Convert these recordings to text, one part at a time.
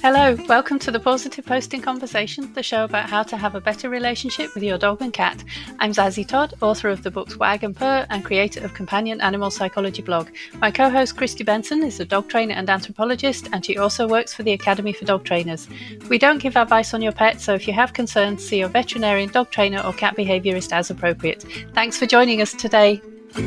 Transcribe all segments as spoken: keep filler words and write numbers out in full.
Hello, welcome to the Positive Posting Conversation, the show about how to have a better relationship with your dog and cat. I'm Zazie Todd, author of the books Wag and Purr and creator of Companion Animal Psychology blog. My co-host Christy Benson is a dog trainer and anthropologist, and she also works for the Academy for Dog Trainers. We don't give advice on your pet, so if you have concerns, see your veterinarian, dog trainer or cat behaviourist as appropriate. Thanks for joining us today.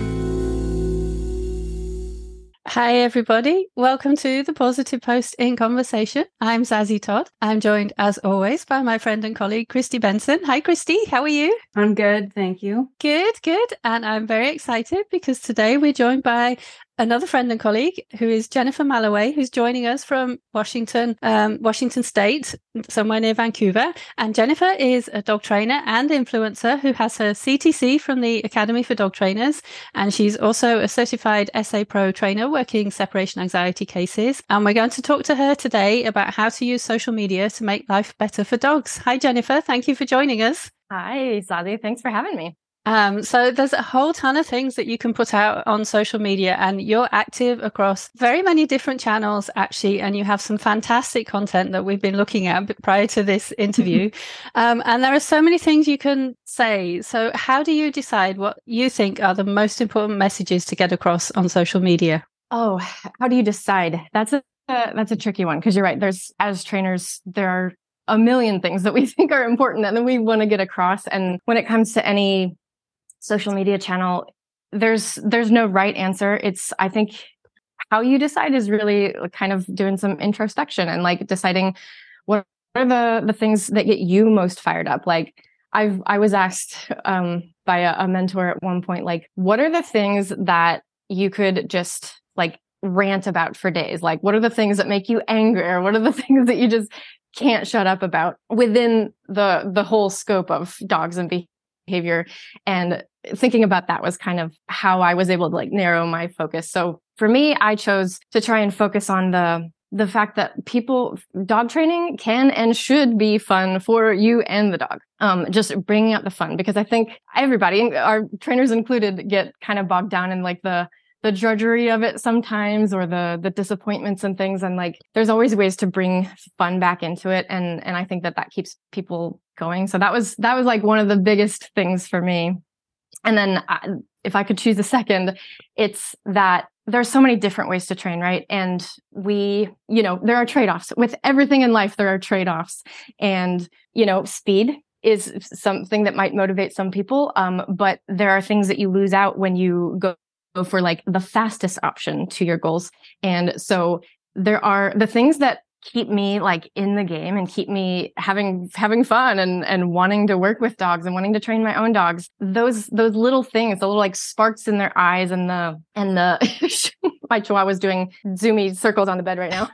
Hi everybody, welcome to the Positive Post in Conversation. I'm Zazie Todd. I'm joined as always by my friend and colleague Christy Benson. Hi Christy, how are you? I'm good, thank you. Good, good. And I'm very excited because today we're joined by another friend and colleague who is Jennifer Malloway, who's joining us from Washington, um, Washington State, somewhere near Vancouver. And Jennifer is a dog trainer and influencer who has her C T C from the Academy for Dog Trainers. And she's also a certified S A Pro trainer working separation anxiety cases. And we're going to talk to her today about how to use social media to make life better for dogs. Hi, Jennifer. Thank you for joining us. Hi, Zazie. Thanks for having me. Um, so there's a whole ton of things that you can put out on social media, and you're active across very many different channels, actually, and you have some fantastic content that we've been looking at prior to this interview. um, and there are so many things you can say. So how do you decide what you think are the most important messages to get across on social media? Oh, how do you decide? That's a uh, that's a tricky one, because you're right. There's, as trainers, there are a million things that we think are important and that we want to get across. And when it comes to any social media channel, there's there's no right answer. It's, I think, how you decide is really kind of doing some introspection and like deciding what are the the things that get you most fired up. Like I've I was asked um, by a, a mentor at one point, like, what are the things that you could just like rant about for days? Like, what are the things that make you angry, or what are the things that you just can't shut up about within the the whole scope of dogs and behavior? And thinking about that was kind of how I was able to like narrow my focus. So for me, I chose to try and focus on the the fact that people, dog training can and should be fun for you and the dog. Um, just bringing out the fun, because I think everybody, our trainers included, get kind of bogged down in like the the drudgery of it sometimes, or the the disappointments and things. And like, there's always ways to bring fun back into it. And and I think that that keeps people going. So that was that was like one of the biggest things for me. And then I, if I could choose a second, it's that there's so many different ways to train, right? And we, you know, there are trade-offs with everything in life. There are trade-offs, and, you know, speed is something that might motivate some people. Um, but there are things that you lose out when you go for like the fastest option to your goals. And so there are the things that keep me like in the game and keep me having having fun and and wanting to work with dogs and wanting to train my own dogs. Those those little things, the little like sparks in their eyes, and the and the my chihuahua's doing zoomy circles on the bed right now.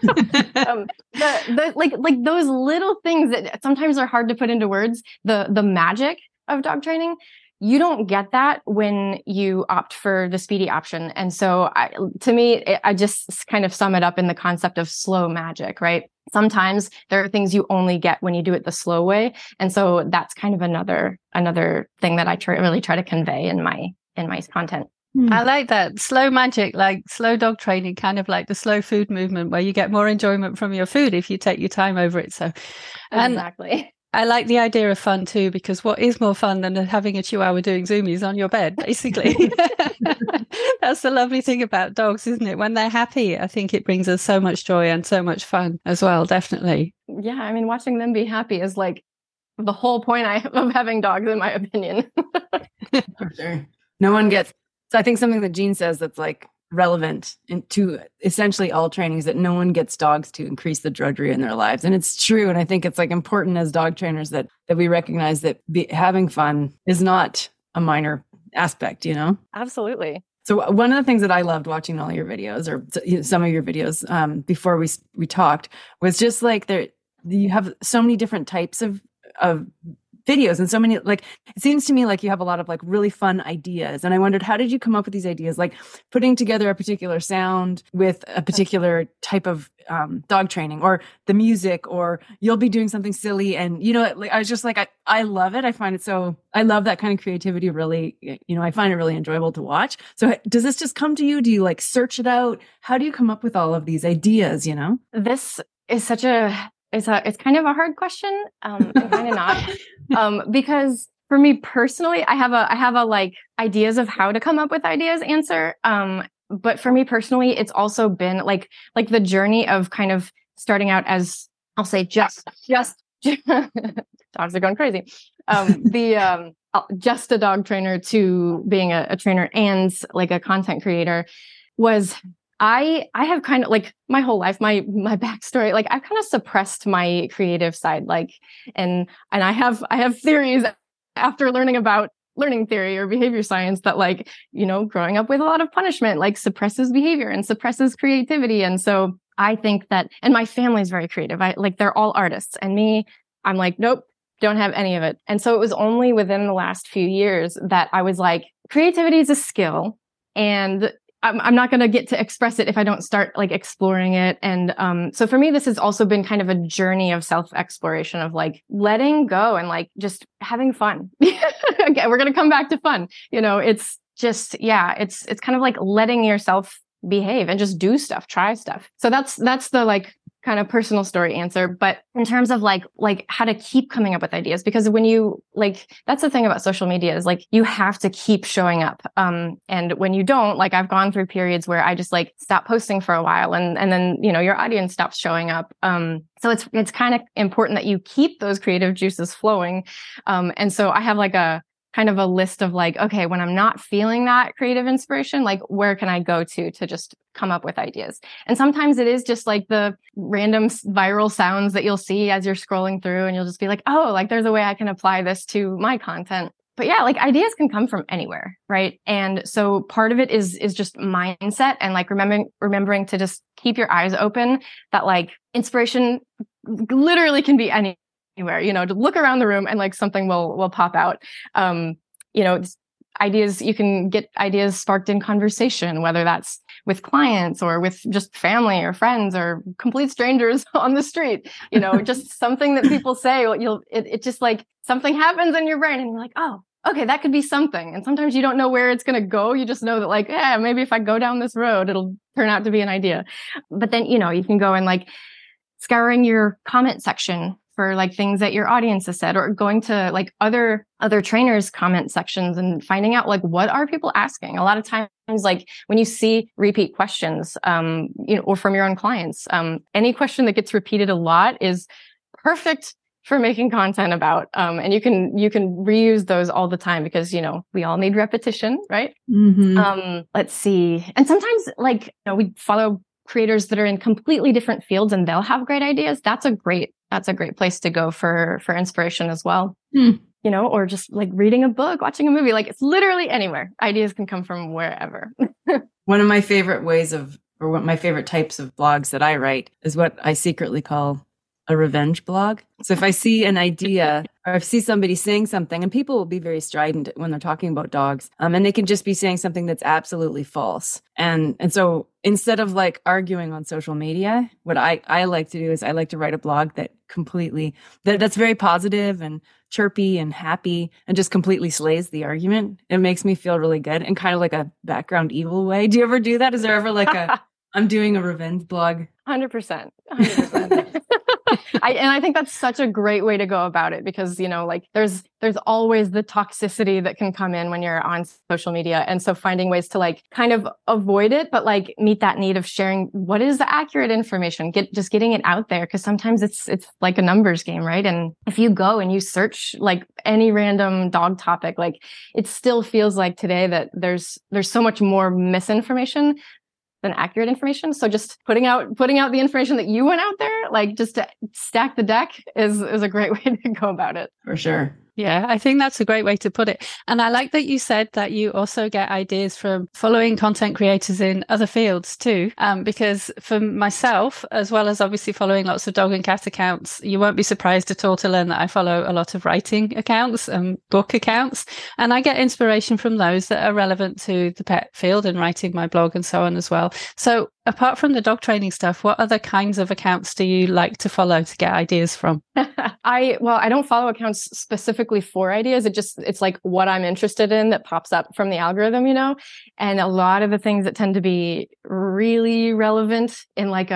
um, the the like like those little things that sometimes are hard to put into words. The the magic of dog training. You don't get that when you opt for the speedy option. And so I, to me, it, I just kind of sum it up in the concept of slow magic, right? Sometimes there are things you only get when you do it the slow way. And so that's kind of another, another thing that I try, really try to convey in my, in my content. I like that. Slow magic, like slow dog training, kind of like the slow food movement, where you get more enjoyment from your food if you take your time over it. So, and exactly. I like the idea of fun too, because what is more fun than having a chihuahua doing zoomies on your bed, basically? That's the lovely thing about dogs, isn't it? When they're happy, I think it brings us so much joy and so much fun as well, definitely. Yeah, I mean, watching them be happy is like the whole point I, of having dogs, in my opinion. For sure. No one gets, so I think something that Jean says that's like relevant in, to essentially all trainings, that no one gets dogs to increase the drudgery in their lives. And it's true. And I think it's like important as dog trainers that that we recognize that be, having fun is not a minor aspect, you know? Absolutely. So one of the things that I loved watching all your videos, or some of your videos um, before we we talked, was just like there you have so many different types of of videos, and so many, like, it seems to me like you have a lot of like really fun ideas. And I wondered, how did you come up with these ideas? Like putting together a particular sound with a particular type of um, dog training, or the music, or you'll be doing something silly. And, you know, like, I was just like, I, I love it. I find it so, I love that kind of creativity. Really, you know, I find it really enjoyable to watch. So does this just come to you? Do you like search it out? How do you come up with all of these ideas, you know? This is such a, it's a, it's kind of a hard question, um, and kind of not, um, because for me personally, I have a, I have a like ideas of how to come up with ideas answer. Um, but for me personally, it's also been like, like the journey of kind of starting out as, I'll say just, just, dogs are going crazy. Um, the, um, just a dog trainer to being a, a trainer and like a content creator was I, I have kind of like my whole life, my, my backstory, like I've kind of suppressed my creative side, like, and, and I have, I have theories after learning about learning theory or behavior science that like, you know, growing up with a lot of punishment, like suppresses behavior and suppresses creativity. And so I think that, and my family is very creative. I like, they're all artists, and me, I'm like, nope, don't have any of it. And so it was only within the last few years that I was like, creativity is a skill, and I'm, I'm not going to get to express it if I don't start like exploring it. And um, so for me, this has also been kind of a journey of self-exploration of like letting go and like just having fun. Okay, we're going to come back to fun. You know, it's just, yeah, it's, it's kind of like letting yourself behave and just do stuff, try stuff. So that's, that's the like kind of personal story answer. But in terms of like, like how to keep coming up with ideas, because when you like, that's the thing about social media is like, you have to keep showing up. Um, and when you don't, like I've gone through periods where I just like stop posting for a while, and, and then, you know, your audience stops showing up. Um, so it's, it's kind of important that you keep those creative juices flowing. Um, and so I have like a, kind of a list of like, okay, when I'm not feeling that creative inspiration, like where can I go to, to just come up with ideas? And sometimes it is just like the random viral sounds that you'll see as you're scrolling through, and you'll just be like, oh, like there's a way I can apply this to my content. But yeah, like ideas can come from anywhere, right? And so part of it is, is just mindset and like remembering, remembering to just keep your eyes open, that like inspiration literally can be any anywhere, you know, to look around the room and like something will, will pop out. Um, you know, ideas, you can get ideas sparked in conversation, whether that's with clients or with just family or friends or complete strangers on the street, you know, just something that people say, you'll, it, it just like something happens in your brain and you're like, oh, okay, that could be something. And sometimes you don't know where it's going to go. You just know that like, yeah, maybe if I go down this road, it'll turn out to be an idea. But then, you know, you can go and like scouring your comment section for like things that your audience has said, or going to like other, other trainers' comment sections and finding out like, what are people asking? A lot of times, like when you see repeat questions, um, you know, or from your own clients, um, any question that gets repeated a lot is perfect for making content about. Um, and you can, you can reuse those all the time because, you know, we all need repetition, right? Mm-hmm. Um, let's see. And sometimes like, you know, we follow creators that are in completely different fields and they'll have great ideas. That's a great, that's a great place to go for, for inspiration as well. Hmm. You know, or just like reading a book, watching a movie, like it's literally anywhere. Ideas can come from wherever. One of my favorite ways of, or one of my favorite types of blogs that I write is what I secretly call a revenge blog. So if I see an idea or if I see somebody saying something, and people will be very strident when they're talking about dogs, um, and they can just be saying something that's absolutely false. And and so instead of like arguing on social media, what I, I like to do is I like to write a blog that completely, that, that's very positive and chirpy and happy and just completely slays the argument. It makes me feel really good and kind of like a background evil way. Do you ever do that? Is there ever like a, I'm doing a revenge blog? one hundred percent. one hundred percent. I, and I think that's such a great way to go about it because, you know, like there's, there's always the toxicity that can come in when you're on social media. And so finding ways to like kind of avoid it, but like meet that need of sharing what is the accurate information, get, just getting it out there. Cause sometimes it's, it's like a numbers game, right? And if you go and you search like any random dog topic, like it still feels like today that there's, there's so much more misinformation than accurate information. So just putting out, putting out the information that you went out there, like just to stack the deck is, is a great way to go about it. For sure. Yeah, I think that's a great way to put it. And I like that you said that you also get ideas from following content creators in other fields too. Um, because for myself, as well as obviously following lots of dog and cat accounts, you won't be surprised at all to learn that I follow a lot of writing accounts and book accounts. And I get inspiration from those that are relevant to the pet field and writing my blog and so on as well. So apart from the dog training stuff, what other kinds of accounts do you like to follow to get ideas from? I, well, I don't follow accounts specifically for ideas. It just, it's like what I'm interested in that pops up from the algorithm, you know? And a lot of the things that tend to be really relevant in like a,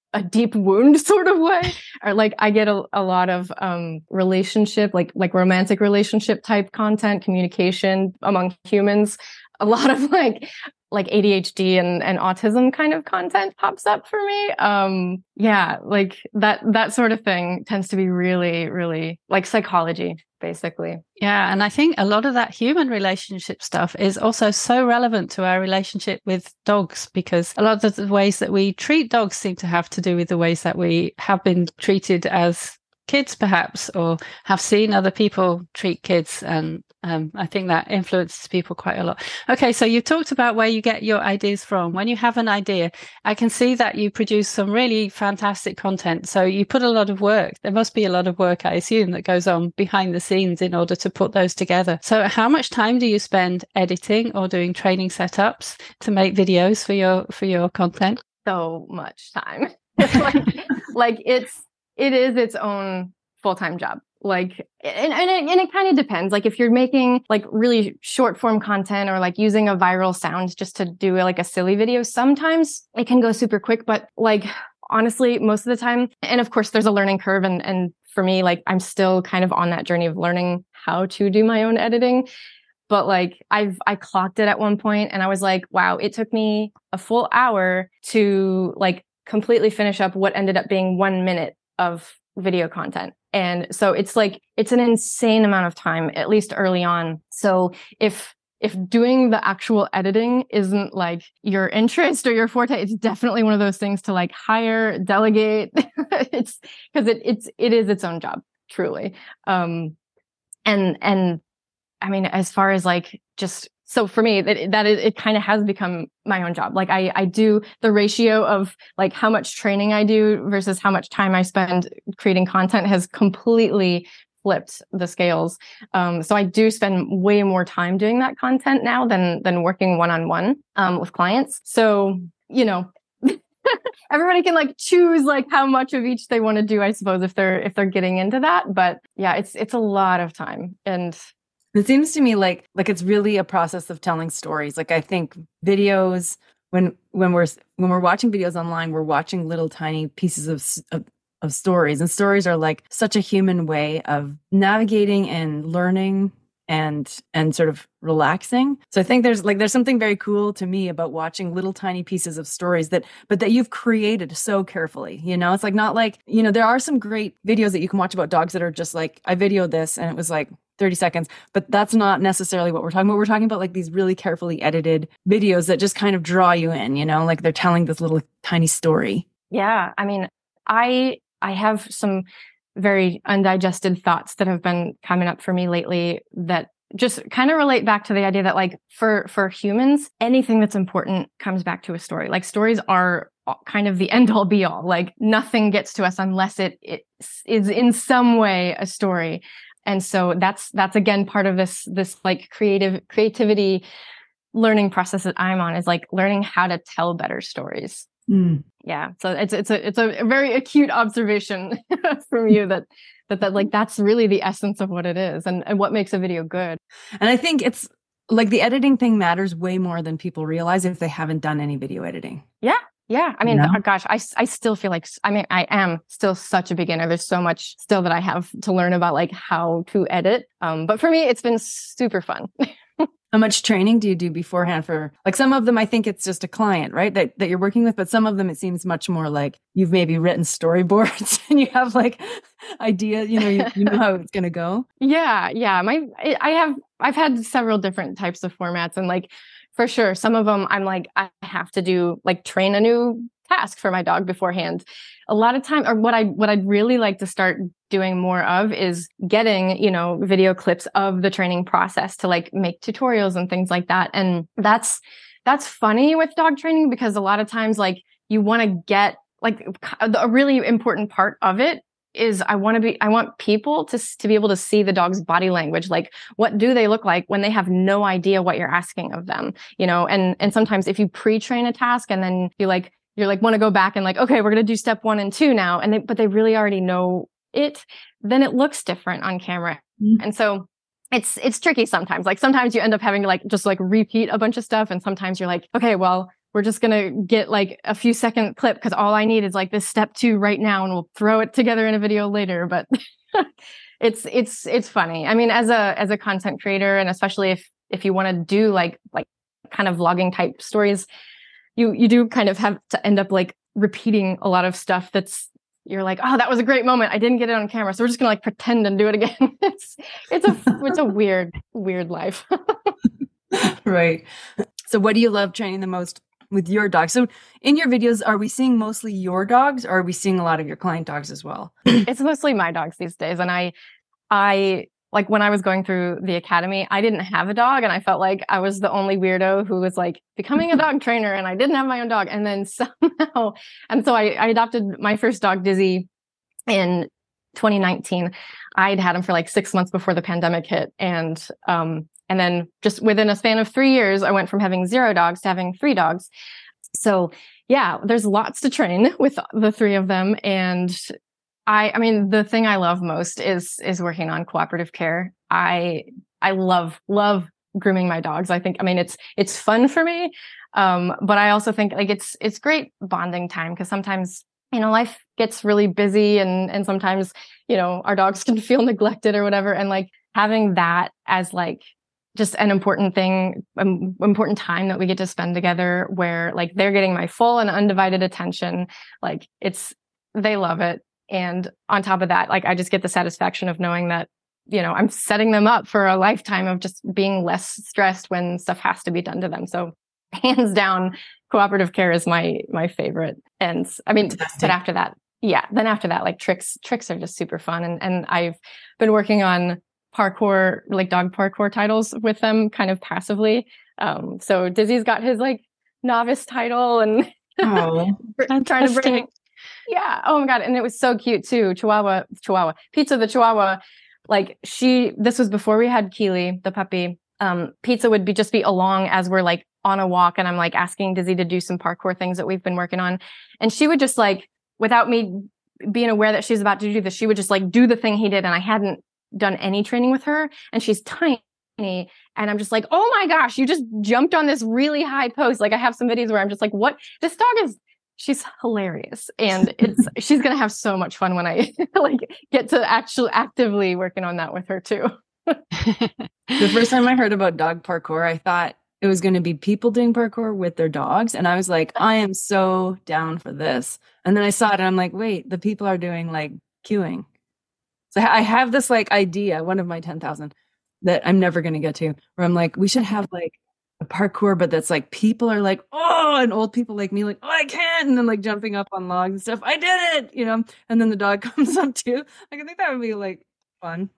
a deep wound sort of way, or like I get a, a lot of um relationship, like like romantic relationship type content, communication among humans, a lot of like like A D H D and and autism kind of content pops up for me. Um yeah, like that that sort of thing tends to be really really like psychology basically. Yeah. And I think a lot of that human relationship stuff is also so relevant to our relationship with dogs, because a lot of the ways that we treat dogs seem to have to do with the ways that we have been treated as kids, perhaps, or have seen other people treat kids. And um, I think that influences people quite a lot. Okay, so you talked about where you get your ideas from. When you have an idea, I can see that you produce some really fantastic content. So you put a lot of work. There must be a lot of work, I assume, that goes on behind the scenes in order to put those together. So how much time do you spend editing or doing training setups to make videos for your for your content? So much time. like, like it's it is its own full-time job. Like, and, and it, and it kind of depends. Like if you're making like really short form content or like using a viral sound just to do like a silly video, sometimes it can go super quick. But like, honestly, most of the time, and of course there's a learning curve. And, and for me, like I'm still kind of on that journey of learning how to do my own editing. But like I've, I clocked it at one point and I was like, wow, it took me a full hour to like completely finish up what ended up being one minute of video content. And so it's like, it's an insane amount of time, at least early on. So if, if doing the actual editing isn't like your interest or your forte, it's definitely one of those things to like hire, delegate. It's because it, it's, it is its own job, truly. Um, and, and I mean, as far as like just, so for me, that, that is, it kind of has become my own job. Like I, I do the ratio of like how much training I do versus how much time I spend creating content has completely flipped the scales. Um, so I do spend way more time doing that content now than, than working one-on-one, um, with clients. So, you know, everybody can like choose like how much of each they want to do, I suppose, if they're, if they're getting into that. But yeah, it's, it's a lot of time. And it seems to me like like it's really a process of telling stories. Like I think videos, when when we're when we're watching videos online, we're watching little tiny pieces of of, of stories, and stories are like such a human way of navigating and learning and and sort of relaxing. So I think there's like there's something very cool to me about watching little tiny pieces of stories that but that you've created so carefully. You know, it's like not like, you know, there are some great videos that you can watch about dogs that are just like, I videoed this and it was like thirty seconds, but that's not necessarily what we're talking about. We're talking about like these really carefully edited videos that just kind of draw you in, you know, like they're telling this little tiny story. Yeah. I mean, I, I have some very undigested thoughts that have been coming up for me lately that just kind of relate back to the idea that like for, for humans, anything that's important comes back to a story. Like stories are kind of the end all be all. Like nothing gets to us unless it, it is in some way a story. And so that's, that's again, part of this, this like creative creativity learning process that I'm on is like learning how to tell better stories. Mm. Yeah. So it's, it's a, it's a very acute observation from you that, that, that like, that's really the essence of what it is and, and what makes a video good. And I think it's like the editing thing matters way more than people realize if they haven't done any video editing. Yeah. Yeah. I mean, you know? oh gosh, I, I still feel like, I mean, I am still such a beginner. There's so much still that I have to learn about like how to edit. Um, but for me, it's been super fun. How much training do you do beforehand for, like some of them, I think it's just a client, right? That, that you're working with, but some of them, it seems much more like you've maybe written storyboards and you have like ideas, you know, you, you know how it's going to go. Yeah. Yeah. My, I have, I've had several different types of formats and like, for sure, some of them I'm like, I have to do like train a new task for my dog beforehand. A lot of time, or what I, what I'd really like to start doing more of is getting, you know, video clips of the training process to like make tutorials and things like that. And that's, that's funny with dog training because a lot of times like you want to get like a really important part of it is I want to be, I want people to, to be able to see the dog's body language. Like, what do they look like when they have no idea what you're asking of them? You know, and, and sometimes if you pre-train a task and then you like, you're like, want to go back and like, okay, we're going to do step one and two now. And they, but they really already know it, then it looks different on camera. Mm-hmm. And so it's, it's tricky sometimes. Like sometimes you end up having to like, just like repeat a bunch of stuff. And sometimes you're like, okay, well, we're just going to get like a few second clip because all I need is like this step two right now, and we'll throw it together in a video later. But it's, it's, it's funny. I mean, as a, as a content creator, and especially if, if you want to do like, like kind of vlogging type stories, you, you do kind of have to end up like repeating a lot of stuff that's, you're like, oh, that was a great moment. I didn't get it on camera. So we're just going to like pretend and do it again. it's, it's a, it's a weird, weird life. Right. So what do you love training the most with your dog? So in your videos, are we seeing mostly your dogs, or are we seeing a lot of your client dogs as well? It's mostly my dogs these days. And I, I, like when I was going through the academy, I didn't have a dog, and I felt like I was the only weirdo who was like becoming a dog trainer, and I didn't have my own dog. And then somehow, and so I, I adopted my first dog, Dizzy, in twenty nineteen. I'd had him for like six months before the pandemic hit. And, um, and then just within a span of three years, I went from having zero dogs to having three dogs. So yeah, there's lots to train with the three of them. And I, I mean, the thing I love most is, is working on cooperative care. I, I love, love grooming my dogs. I think, I mean, it's, it's fun for me. Um, but I also think like it's, it's great bonding time, because sometimes, you know, life gets really busy, and, and sometimes, you know, our dogs can feel neglected or whatever. And like having that as like just an important thing, um, important time that we get to spend together, where like they're getting my full and undivided attention. Like it's, they love it. And on top of that, like I just get the satisfaction of knowing that, you know, I'm setting them up for a lifetime of just being less stressed when stuff has to be done to them. So hands down, cooperative care is my, my favorite. And I mean, Fantastic. But after that, yeah, then after that, like tricks, tricks are just super fun. And, and I've been working on parkour, like dog parkour titles with them kind of passively. Um, so Dizzy's got his like novice title, and oh, trying to bring, yeah. Oh my God. And it was so cute too. Chihuahua, Chihuahua, Pizza, the Chihuahua. Like she, this was before we had Keely, the puppy. Um, Pizza would be just be along as we're like on a walk, and I'm like asking Dizzy to do some parkour things that we've been working on. And she would just like, without me being aware that she's about to do this, she would just like do the thing he did. And I hadn't done any training with her, and she's tiny. And I'm just like, oh my gosh, you just jumped on this really high post. Like I have some videos where I'm just like, what? This dog is, she's hilarious. And it's, she's going to have so much fun when I like get to actually actively working on that with her too. The first time I heard about dog parkour, I thought it was going to be people doing parkour with their dogs. And I was like, I am so down for this. And then I saw it and I'm like, wait, the people are doing like queuing. So I have this like idea, one of my ten thousand that I'm never going to get to, where I'm like, we should have like a parkour, but that's like people are like, oh, and old people like me, like, oh, I can't. And then like jumping up on logs and stuff. I did it, you know, and then the dog comes up too. Like, I think that would be like fun.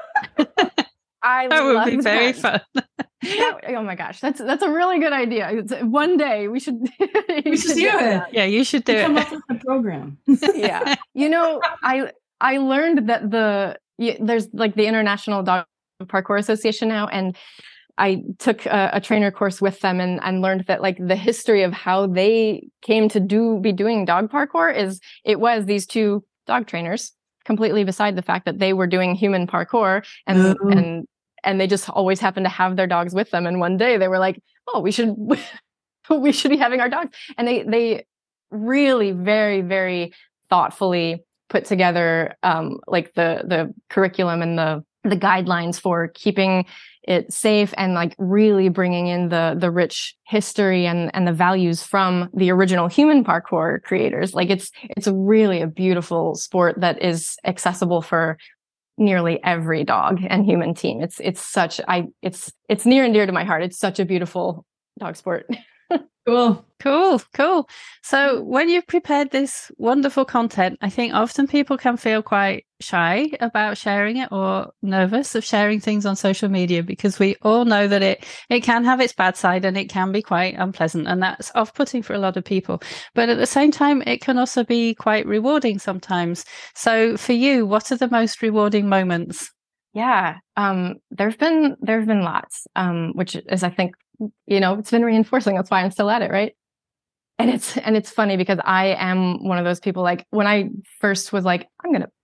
I that would be very that. fun. That, oh my gosh, that's that's a really good idea. It's, one day we should we should do it. Yeah, you should do come it. Up with a program. Yeah, you know, I I learned that the there's like the International Dog Parkour Association now, and I took a, a trainer course with them, and, and learned that like the history of how they came to do be doing dog parkour is it was these two dog trainers, completely beside the fact that they were doing human parkour, and mm-hmm. and and they just always happened to have their dogs with them. And one day they were like, "Oh, we should we should be having our dogs," and they they really very very thoughtfully put together um, like the the curriculum and the the guidelines for keeping it safe, and like really bringing in the the rich history and and the values from the original human parkour creators. Like it's it's really a beautiful sport that is accessible for nearly every dog and human team. It's it's such I it's it's near and dear to my heart. It's such a beautiful dog sport. Cool. Cool, cool. So when you've prepared this wonderful content, I think often people can feel quite shy about sharing it, or nervous of sharing things on social media, because we all know that it, it can have its bad side and it can be quite unpleasant, and that's off-putting for a lot of people. But at the same time, it can also be quite rewarding sometimes. So for you, what are the most rewarding moments? Yeah, um, there've been there've been lots, um, which is, I think, you know, it's been reinforcing. That's why I'm still at it, right? And it's and it's funny because I am one of those people. Like when I first was like, I'm gonna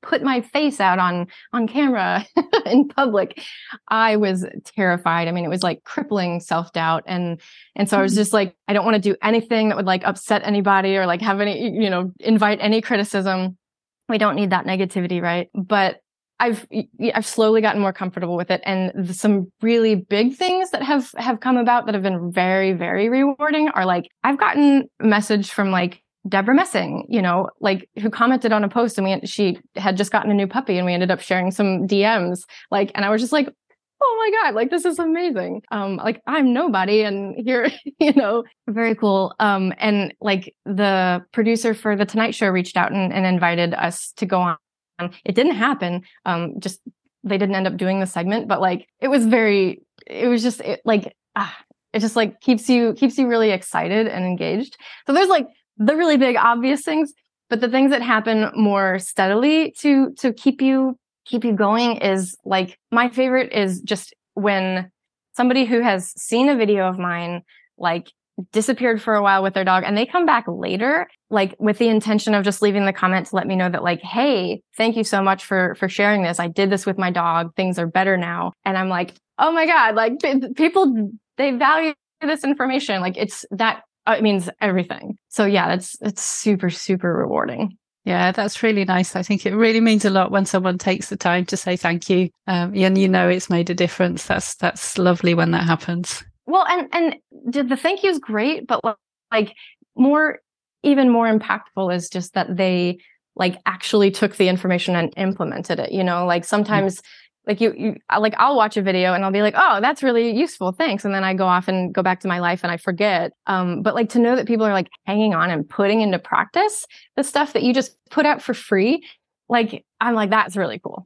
put my face out on, on camera in public, I was terrified. I mean, it was like crippling self-doubt. And, and so I was just like, I don't want to do anything that would like upset anybody or like have any, you know, invite any criticism. We don't need that negativity, right? But I've, I've slowly gotten more comfortable with it. And some really big things that have, have come about that have been very, very rewarding are like, I've gotten a message from like Deborah Messing, you know, like who commented on a post and we, she had just gotten a new puppy and we ended up sharing some D Ms. Like, and I was just like, oh my God, like this is amazing. Um, like I'm nobody and here, you know, very cool. Um, and like the producer for The Tonight Show reached out and, and invited us to go on. It didn't happen. Um, just they didn't end up doing the segment, but like it was very, it was just it, like ah, it just like keeps you keeps you really excited and engaged. So there's like the really big obvious things, but the things that happen more steadily to to keep you keep you going is like my favorite is just when somebody who has seen a video of mine like disappeared for a while with their dog and they come back later, like with the intention of just leaving the comment to let me know that like, hey, thank you so much for, for sharing this. I did this with my dog. Things are better now. And I'm like, oh my God, like p- people, they value this information. Like it's that, uh, it means everything. So yeah, that's, it's super, super rewarding. Yeah, that's really nice. I think it really means a lot when someone takes the time to say thank you. Um, and you know, it's made a difference. That's, that's lovely when that happens. Well, and, and the thank you is great, but like more, even more impactful is just that they like actually took the information and implemented it, you know, like sometimes mm-hmm. like you, you, like I'll watch a video and I'll be like, oh, that's really useful. Thanks. And then I go off and go back to my life and I forget. Um, but like to know that people are like hanging on and putting into practice the stuff that you just put out for free. Like, I'm like, that's really cool.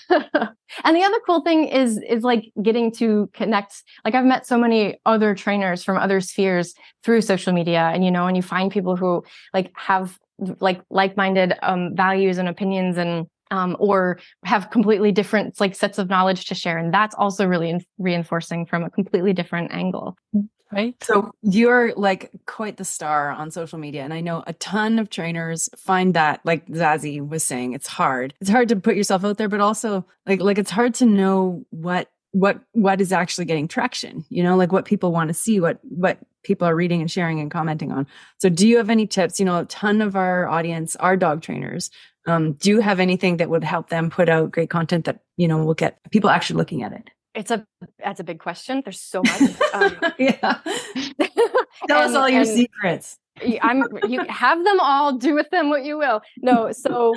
And the other cool thing is, is like getting to connect. Like I've met so many other trainers from other spheres through social media and, you know, and you find people who like have like like-minded, um, values and opinions and, um, or have completely different like sets of knowledge to share. And that's also really in- reinforcing from a completely different angle. Right. So you're like quite the star on social media. And I know a ton of trainers find that, like Zazie was saying, it's hard. It's hard to put yourself out there, but also like, like it's hard to know what, what, what is actually getting traction, you know, like what people want to see, what, what people are reading and sharing and commenting on. So do you have any tips? You know, a ton of our audience are dog trainers. Um, do you have anything that would help them put out great content that, you know, will get people actually looking at it? It's a, that's a big question. There's so much. Um, yeah. Tell us all your secrets. I'm, you have them all, do with them what you will. No. So,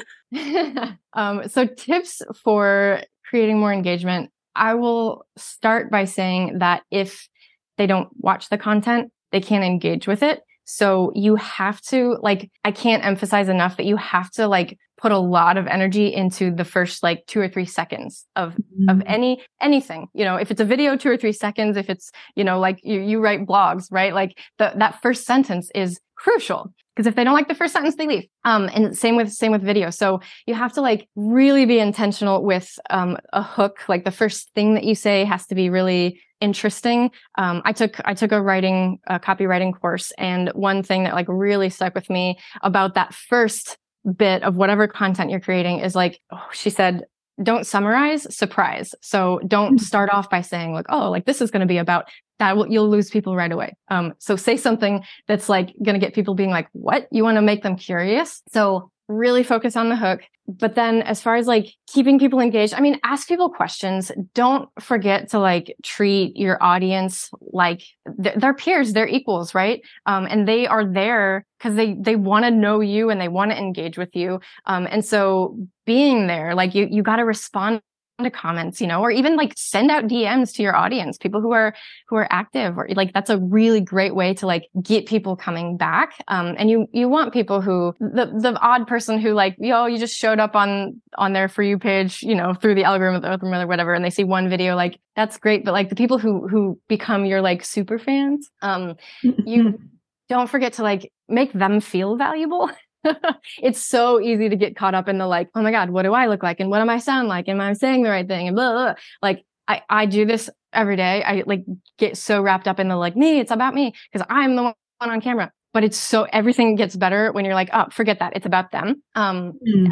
um, so tips for creating more engagement. I will start by saying that if they don't watch the content, they can't engage with it. So you have to like, I can't emphasize enough that you have to like put a lot of energy into the first like two or three seconds of, mm-hmm. of any, anything, you know, if it's a video, two or three seconds, if it's, you know, like you, you write blogs, right? Like the, that first sentence is crucial because if they don't like the first sentence, they leave. Um, and same with, same with video. So you have to like really be intentional with, um, a hook. Like the first thing that you say has to be really interesting. Um, I took, I took a writing, a copywriting course. And one thing that like really stuck with me about that first bit of whatever content you're creating is like, oh, she said, don't summarize, surprise. So don't start off by saying like, oh, like this is going to be about that. Will, you'll lose people right away. Um, so say something that's like going to get people being like, what? You want to make them curious. So really focus on the hook. But then as far as like keeping people engaged, I mean, ask people questions. Don't forget to like treat your audience like th- they're peers, they're equals, right? Um, and they are there because they, they want to know you and they want to engage with you. Um, and so being there, like you, you got to respond to comments, you know, or even like send out D Ms to your audience, people who are, who are active, or like, that's a really great way to like get people coming back. Um, and you, you want people who, the, the odd person who like, yo, you just showed up on, on their For You page, you know, through the algorithm or whatever, and they see one video, like that's great. But like the people who, who become your like super fans, um, you don't forget to like make them feel valuable. It's so easy to get caught up in the like, oh my God, what do I look like? And what am I sound like? Am I saying the right thing? And blah, blah, blah. Like I, I do this every day. I like get so wrapped up in the like me, it's about me because I'm the one on camera. But it's so everything gets better when you're like, oh, forget that. It's about them. Um, mm. and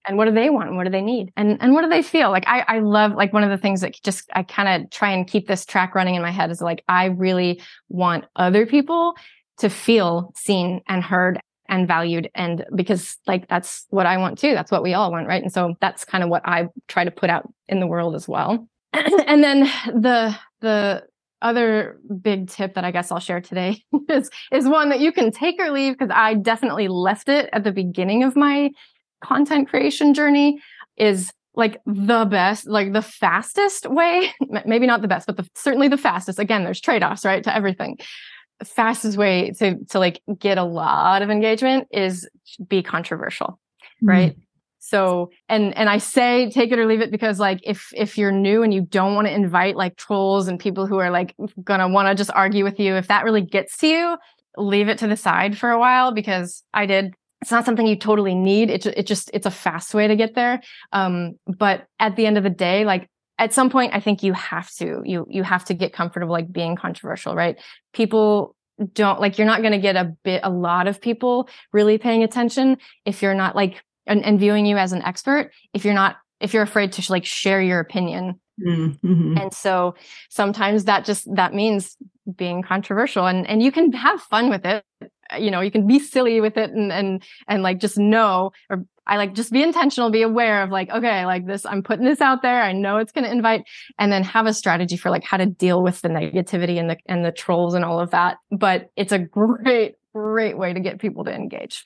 And what do they want? And what do they need? And and what do they feel? Like I, I love, like, one of the things that just, I kind of try and keep this track running in my head is like, I really want other people to feel seen and heard and valued. And because like, that's what I want too. That's what we all want. Right. And so that's kind of what I try to put out in the world as well. And then the, the, other big tip that I guess I'll share today is, is one that you can take or leave, because I definitely left it at the beginning of my content creation journey, is like the best, like the fastest way, maybe not the best, but the, certainly the fastest. Again, there's trade-offs, right, to everything. The fastest way to, to like get a lot of engagement is be controversial, right? Mm. So, and, and I say take it or leave it because like, if, if you're new and you don't want to invite like trolls and people who are like gonna want to just argue with you, if that really gets to you, leave it to the side for a while, because I did. It's not something you totally need. It, it just, it's a fast way to get there. Um, but at the end of the day, like at some point, I think you have to, you, you have to get comfortable, like being controversial, right? People don't like, you're not going to get a bit, a lot of people really paying attention if you're not like, And, and viewing you as an expert, if you're not, if you're afraid to like share your opinion. Mm-hmm. And so sometimes that just, that means being controversial, and, and you can have fun with it. You know, you can be silly with it and, and, and like, just know, or I like, just be intentional, be aware of like, okay, like this, I'm putting this out there. I know it's going to invite, and then have a strategy for like how to deal with the negativity and the, and the trolls and all of that. But it's a great, great way to get people to engage.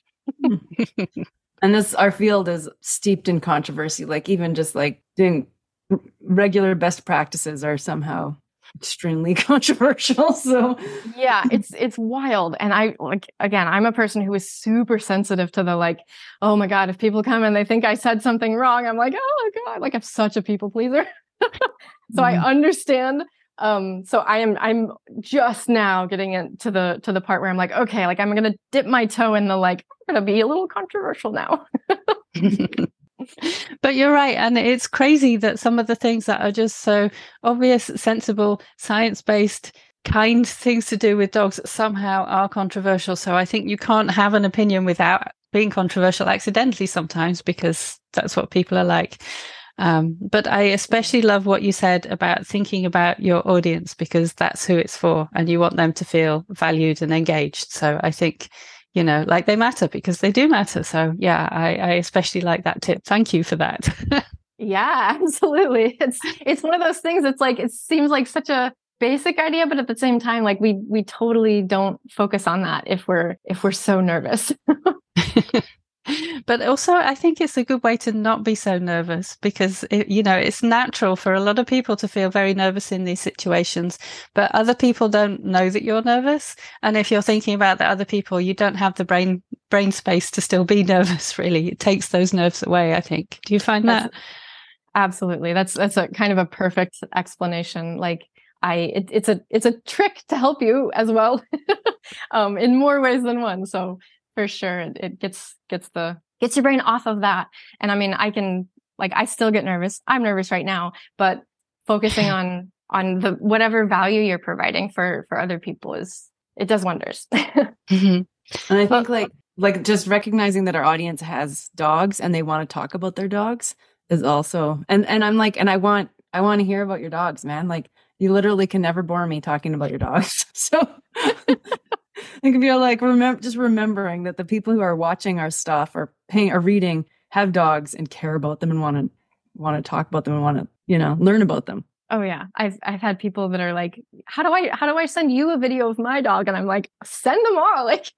And this, our field is steeped in controversy. Like even just like doing r- regular best practices are somehow extremely controversial. So yeah, it's, it's wild. And I like, again, I'm a person who is super sensitive to the like, oh my God, if people come and they think I said something wrong, I'm like, oh my God, like I'm such a people pleaser. So mm-hmm. I understand. Um, so I am, I'm just now getting into the, to the part where I'm like, okay, like I'm going to dip my toe in the, like, I'm going to be a little controversial now. But you're right. And it's crazy that some of the things that are just so obvious, sensible, science-based, kind things to do with dogs somehow are controversial. So I think you can't have an opinion without being controversial accidentally sometimes, because that's what people are like. Um, but I especially love what you said about thinking about your audience, because that's who it's for, and you want them to feel valued and engaged. So I think, you know, like they matter because they do matter. So yeah, I, I especially like that tip. Thank you for that. Yeah, absolutely. It's, it's one of those things. It's like, it seems like such a basic idea, but at the same time, like we, we totally don't focus on that if we're, if we're so nervous. But also, I think it's a good way to not be so nervous, because, it, you know, it's natural for a lot of people to feel very nervous in these situations, but other people don't know that you're nervous. And if you're thinking about the other people, you don't have the brain brain space to still be nervous, really. It takes those nerves away, I think. Do you find that's, that? Absolutely. That's that's a kind of a perfect explanation. Like I, it, it's a it's a trick to help you as well, um, in more ways than one. So. For sure. It, it gets, gets the, gets your brain off of that. And I mean, I can, like, I still get nervous. I'm nervous right now, but focusing on, on the, whatever value you're providing for, for other people is, it does wonders. Mm-hmm. And I think like, like just recognizing that our audience has dogs and they want to talk about their dogs is also, and, and I'm like, and I want, I want to hear about your dogs, man. Like you literally can never bore me talking about your dogs. So I can feel like remember just remembering that the people who are watching our stuff or paying or reading have dogs and care about them and want to want to talk about them and want to, you know, learn about them. Oh yeah. I've I've had people that are like, how do I how do I send you a video of my dog? And I'm like, send them all. Like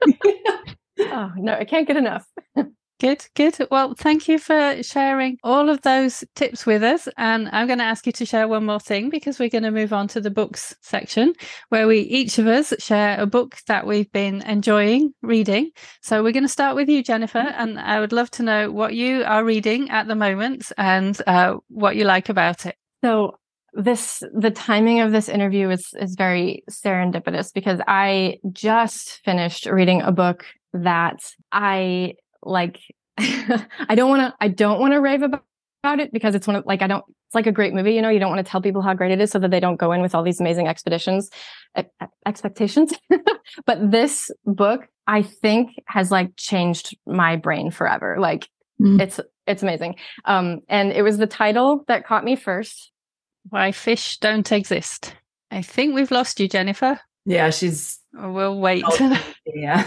oh no, I can't get enough. Good, good. Well, thank you for sharing all of those tips with us. And I'm going to ask you to share one more thing, because we're going to move on to the books section, where we each of us share a book that we've been enjoying reading. So we're going to start with you, Jennifer, and I would love to know what you are reading at the moment and uh, what you like about it. So this, the timing of this interview is, is very serendipitous, because I just finished reading a book that I like, I don't want to, I don't want to rave about, about it, because it's one of like, I don't, it's like a great movie, you know, you don't want to tell people how great it is so that they don't go in with all these amazing expeditions, ex- expectations. But this book, I think, has like changed my brain forever. Like mm. it's, It's amazing. Um, and it was the title that caught me first. Why Fish Don't Exist. I think we've lost you, Jennifer. Yeah, she's... We'll wait. Yeah.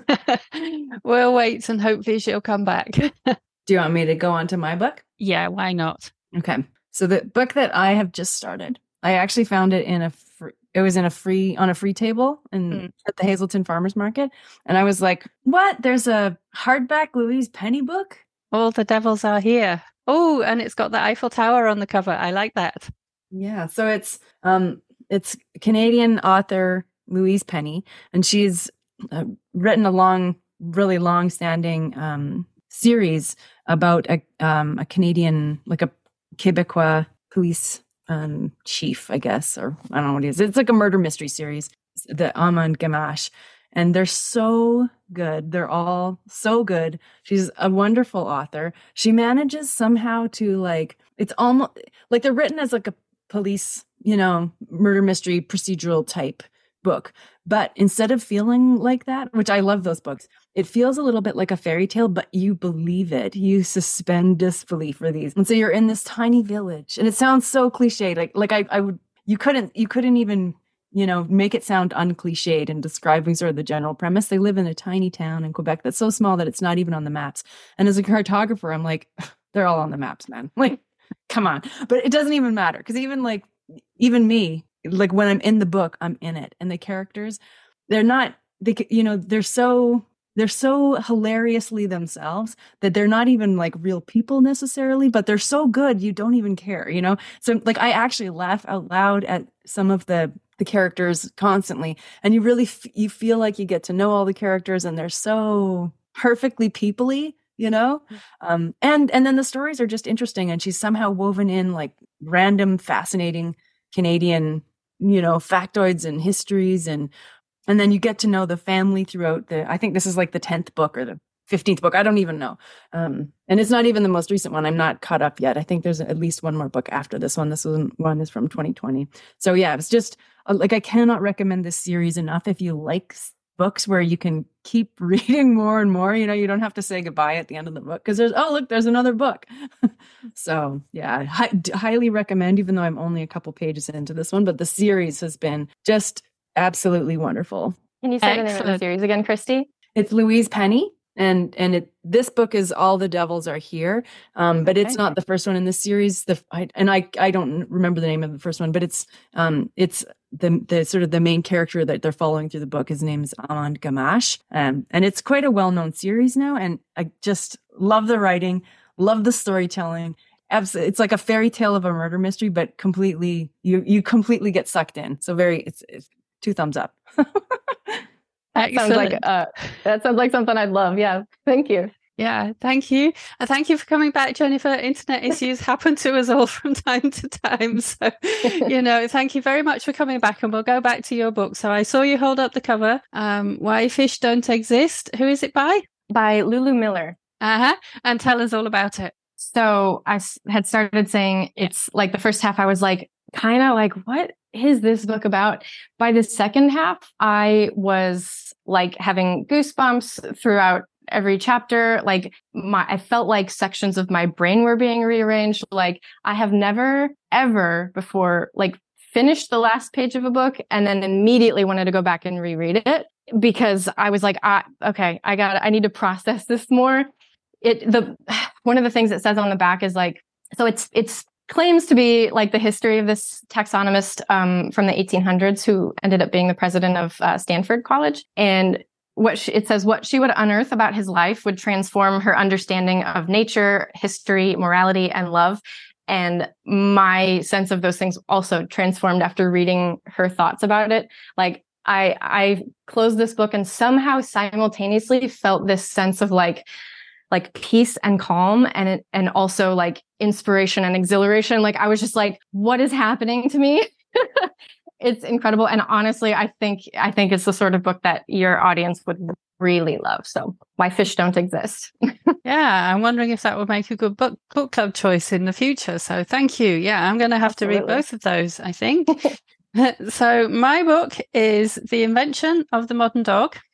We'll wait and hopefully she'll come back. Do you want me to go on to my book? Yeah, why not? Okay. So the book that I have just started, I actually found it in a free, it was in a free on a free table in mm. at the Hazleton Farmers Market, and I was like, "What? There's a hardback Louise Penny book? All the Devils Are Here." Oh, and it's got the Eiffel Tower on the cover. I like that. Yeah. So it's um it's Canadian author Louise Penny, and she's uh, written a long, really long-standing um, series about a um, a Canadian, like a Quebecois police um, chief, I guess, or I don't know what it is. It's like a murder mystery series, the Armand Gamache. And they're so good. They're all so good. She's a wonderful author. She manages somehow to like, it's almost like they're written as like a police, you know, murder mystery procedural type book. But instead of feeling like that, which I love those books, it feels a little bit like a fairy tale, but you believe it. You suspend disbelief for these. And so you're in this tiny village, and it sounds so cliched. Like, like I, I would, you couldn't, you couldn't even, you know, make it sound uncliched in describing sort of the general premise. They live in a tiny town in Quebec that's so small that it's not even on the maps. And as a cartographer, I'm like, they're all on the maps, man. Like, come on. But it doesn't even matter, because even like, even me, like when I'm in the book, I'm in it. And the characters, they're not, they, you know, they're so, they're so hilariously themselves that they're not even like real people necessarily, but they're so good, you don't even care, you know? So like, I actually laugh out loud at some of the, the characters constantly. And you really, f- you feel like you get to know all the characters, and they're so perfectly people-y, you know? Um, and, and then the stories are just interesting, and she's somehow woven in like random, fascinating Canadian, you know, factoids and histories, and and then you get to know the family throughout the, I think this is like the tenth book or the fifteenth book. I don't even know. Um, and it's not even the most recent one. I'm not caught up yet. I think there's at least one more book after this one. This one, one is from twenty twenty. So yeah, it's just uh, like, I cannot recommend this series enough. If you like books where you can keep reading more and more, you know, you don't have to say goodbye at the end of the book, because there's, oh, look, there's another book. So yeah, hi- highly recommend, even though I'm only a couple pages into this one, but the series has been just absolutely wonderful. Can you say Excellent. the name of the series again, Christy? It's Louise Penny. And and it this book is All the Devils Are Here, um, but it's Okay. not the first one in this series. The I, and I I don't remember the name of the first one, but it's um it's the the sort of the main character that they're following through the book. His name is Armand Gamache, um, and it's quite a well known series now. And I just love the writing, love the storytelling. Absolutely, it's like a fairy tale of a murder mystery, but completely you you completely get sucked in. So very it's, it's two thumbs up. That sounds like uh, that sounds like something I'd love. Yeah, thank you. Yeah, thank you. And thank you for coming back, Jennifer. Internet issues happen to us all from time to time. So, you know, thank you very much for coming back, and we'll go back to your book. So I saw you hold up the cover. Um, Why Fish Don't Exist. Who is it by? By Lulu Miller. Uh-huh. And tell us all about it. So I s- had started saying it's like the first half, I was like, kind of like, what is this book about? By the second half, I was like having goosebumps throughout every chapter. Like my, I felt like sections of my brain were being rearranged. Like I have never, ever before, like finished the last page of a book and then immediately wanted to go back and reread it, because I was like, ah, okay, I got, I need to process this more. It, the, one of the things it says on the back is like, so it's, it's, claims to be like the history of this taxonomist um, from the eighteen hundreds who ended up being the president of uh, Stanford College. And what she, it says, what she would unearth about his life would transform her understanding of nature, history, morality, and love. And my sense of those things also transformed after reading her thoughts about it. Like I, I closed this book and somehow simultaneously felt this sense of like, like peace and calm, and it, and also like inspiration and exhilaration. Like I was just like, what is happening to me? It's incredible. And honestly, I think, I think it's the sort of book that your audience would really love. So Why Fish Don't Exist. Yeah, I'm wondering if that would make a good book book club choice in the future. So thank you. Yeah, I'm going to have Absolutely. to read both of those, I think. So my book is The Invention of the Modern Dog.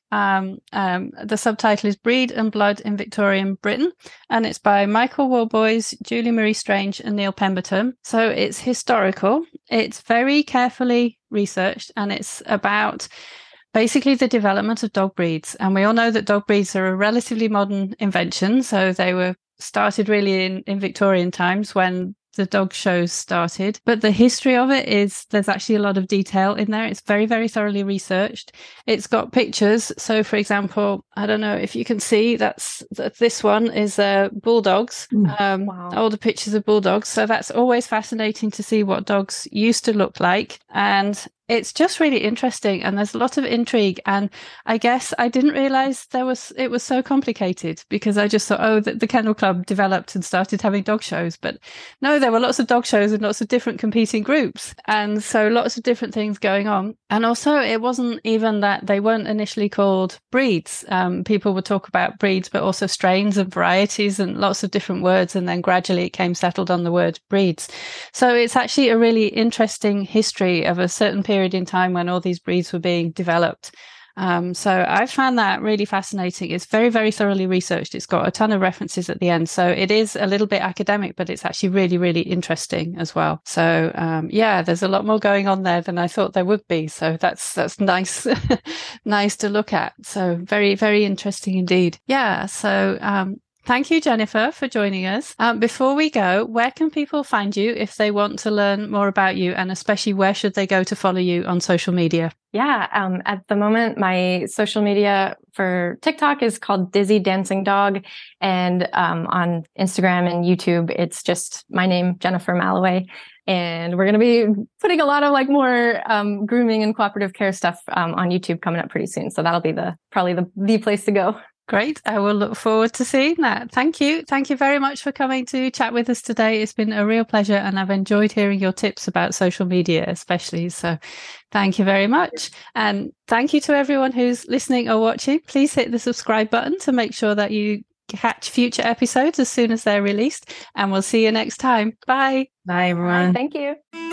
Um, um, the subtitle is Breed and Blood in Victorian Britain, and it's by Michael Warboys, Julie Marie Strange, and Neil Pemberton. So it's historical. It's very carefully researched, and it's about basically the development of dog breeds. And we all know that dog breeds are a relatively modern invention. So they were started really in, in Victorian times when the dog shows started. But the history of it is there's actually a lot of detail in there. It's very, very thoroughly researched. It's got pictures. So, for example, I don't know if you can see that's that this one is uh, bulldogs. Um, wow. All the pictures of bulldogs. So that's always fascinating to see what dogs used to look like. And it's just really interesting, and there's a lot of intrigue. And I guess I didn't realize there was it was so complicated, because I just thought, oh, the, the Kennel Club developed and started having dog shows. But no, there were lots of dog shows and lots of different competing groups, and so lots of different things going on. And also, it wasn't even that they weren't initially called breeds. Um, people would talk about breeds, but also strains and varieties and lots of different words. And then gradually it came settled on the word breeds. So it's actually a really interesting history of a certain period in time when all these breeds were being developed. Um, so I found that really fascinating. It's very, very thoroughly researched. It's got a ton of references at the end. So it is a little bit academic, but it's actually really, really interesting as well. So um, yeah, there's a lot more going on there than I thought there would be. So that's that's nice, nice to look at. So very, very interesting indeed. Yeah. So um, thank you, Jennifer, for joining us. Um, before we go, where can people find you if they want to learn more about you, and especially where should they go to follow you on social media? Yeah, um, at the moment, my social media for TikTok is called Dizzy Dancing Dog. And um, on Instagram and YouTube, it's just my name, Jennifer Malloway. And we're going to be putting a lot of like more um, grooming and cooperative care stuff um, on YouTube coming up pretty soon. So that'll be the probably the, the place to go. Great. I will look forward to seeing that. Thank you. Thank you very much for coming to chat with us today. It's been a real pleasure, and I've enjoyed hearing your tips about social media, especially. So thank you very much. And thank you to everyone who's listening or watching. Please hit the subscribe button to make sure that you catch future episodes as soon as they're released. And we'll see you next time. Bye. Bye, everyone. Bye, thank you.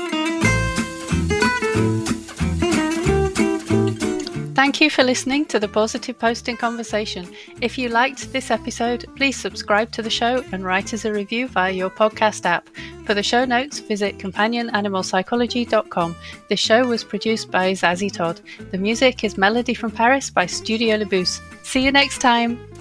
Thank you for listening to the Positive Posting Conversation. If you liked this episode, please subscribe to the show and write us a review via your podcast app. For the show notes, visit companion animal psychology dot com. This show was produced by Zazie Todd. The music is Melody from Paris by Studio Le Bousse. See you next time.